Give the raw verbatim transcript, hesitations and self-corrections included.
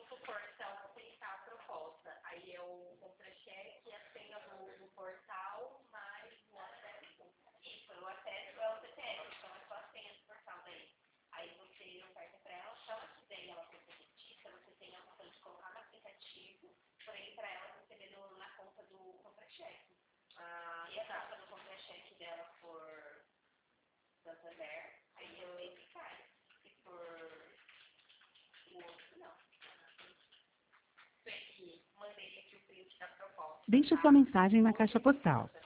supor, se ela aceitar a proposta, aí é o contra-cheque, a senha do, do portal, mais o acesso. Isso, o acesso é o C P F, então é só a senha do portal daí. Aí você oferta para ela, se ela quiser e ela for petista, você tem a opção de colocar no aplicativo, porém para ela receber no, na conta do contra-cheque. Ah, e a conta do contra-cheque dela for Santander, aí eu meio que cai. Se for o outro, não. Isso aqui, mandei aqui o print da proposta. Deixe sua mensagem na caixa postal.